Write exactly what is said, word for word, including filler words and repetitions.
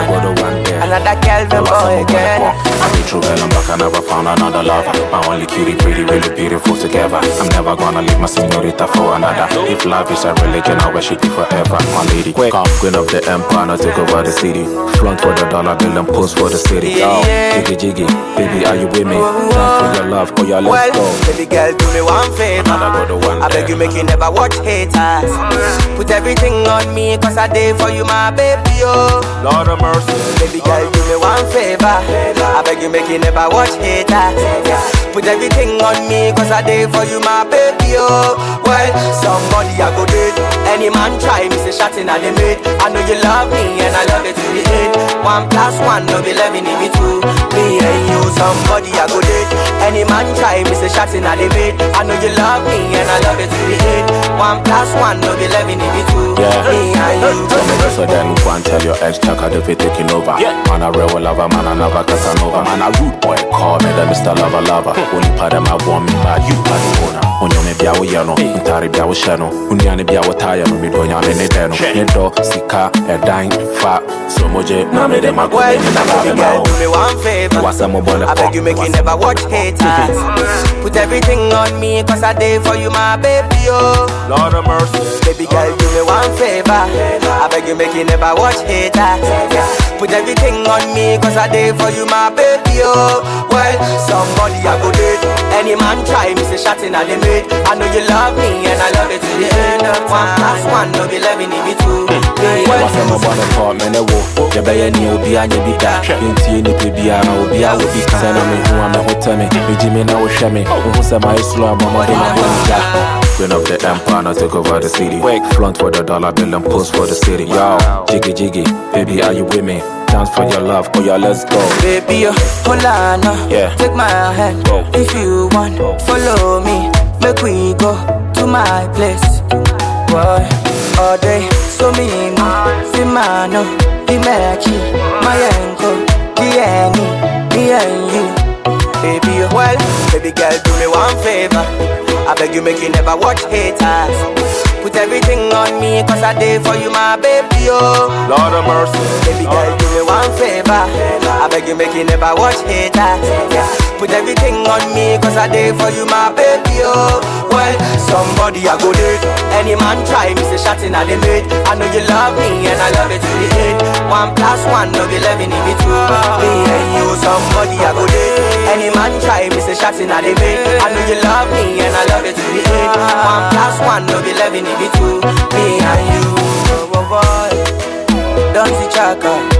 go to one day. Another Kelvin boy again. I've been through hell and back, I never found another lover. My only cutie, pretty, really beautiful together. I'm never gonna leave my señorita for another. If love is a religion, I worship you forever, my lady. Quick, come, queen of the empire, now take over the city. Flaunt for the dollar bill and pose for the city. Yeah, Oh, yeah. jiggy jiggy, baby, are you with me? Dance for your love, oh yeah, let's Well, go. baby girl, do me one favor. Another go to one I beg day. you, make you never watch haters. Put everything on me, cause I did for you, my baby, oh. Lord of mercy. Baby girl, do me one favor. I beg you, make you never watch haters. Put everything on me, cause I did for you, my baby, oh. Well, somebody I go date. Any man try me, say shot in at the mid. I know you love me, and I love it to the end. One plus one, no be eleven, if it two. Me and you, somebody I go date. Any man try me, say shot in at the mid. I know you love me, and I love it to the end. One plus one, no be eleven, if it two. Yeah. Me and you. So me just so then go and tell your ex check how they fit taking over. Yeah. Man a real lover, man a never Casanova. Man a rude boy, call me the Mister Lover Lover. Only part of my want me by you, by the owner. Onyo me bia wo yano, ntari bia wo shano. Unyane bia wo tire, no me do nyame ne deno. Ne do sika, e dine, fa, so moje. Na me de mago, Well, me na baby baby girl, mo. do me one favor. What's up, my boy? I beg you, make you never watch haters. Put everything on me, cause I did for you, my baby, oh. Lord of mercy. Baby girl, do me one favor. I beg you, make you never watch haters. Put everything on me, cause I did for you, my baby, oh. Well, somebody I go date. Any man try me, say shot in at the mid. I know you love me, and I love it to the end. One plus one, no be eleven, if it two. What's up, my boy? Call me the wolf. You better know be and you be that. Inti ni baby, I will be, I will be. Send me who I'm a hotel me. Me Jimmy now will share me. Who say my slow, mama, they my home. Queen of the empire, now take over the city. Quick, flaunt for the dollar bill and pose for the city. Yo, jiggy jiggy, baby, are you with me? Dance for your love, oh yeah, let's go. Baby, uh, hold on, uh, Yeah. take my hand. Go. If you want, follow me. Make we go to my place. Boy, all day, so me mo, fi mano, fi meki, my ankle, the any, me and you. Baby, uh, well, baby girl, do me one favor. I beg you, make you never watch haters. Put everything on me, cause I did for you, my baby, oh. Lord of mercy. Baby girl, do me one favor. I beg you, make you never watch haters. Put everything on me, cause I did for you, my baby, oh. Well, somebody I go date. Any man try me, say shot in at the mid. I know you love me, and I love it to the end. One plus one, no be eleven, if it two. Me and you, somebody I go date. Any man try me, say shot in at the mid. I know you love me, and I love it to the end. One plus one, no be eleven, if it two. Me and you, oh, oh, boy. Don't see Chaka.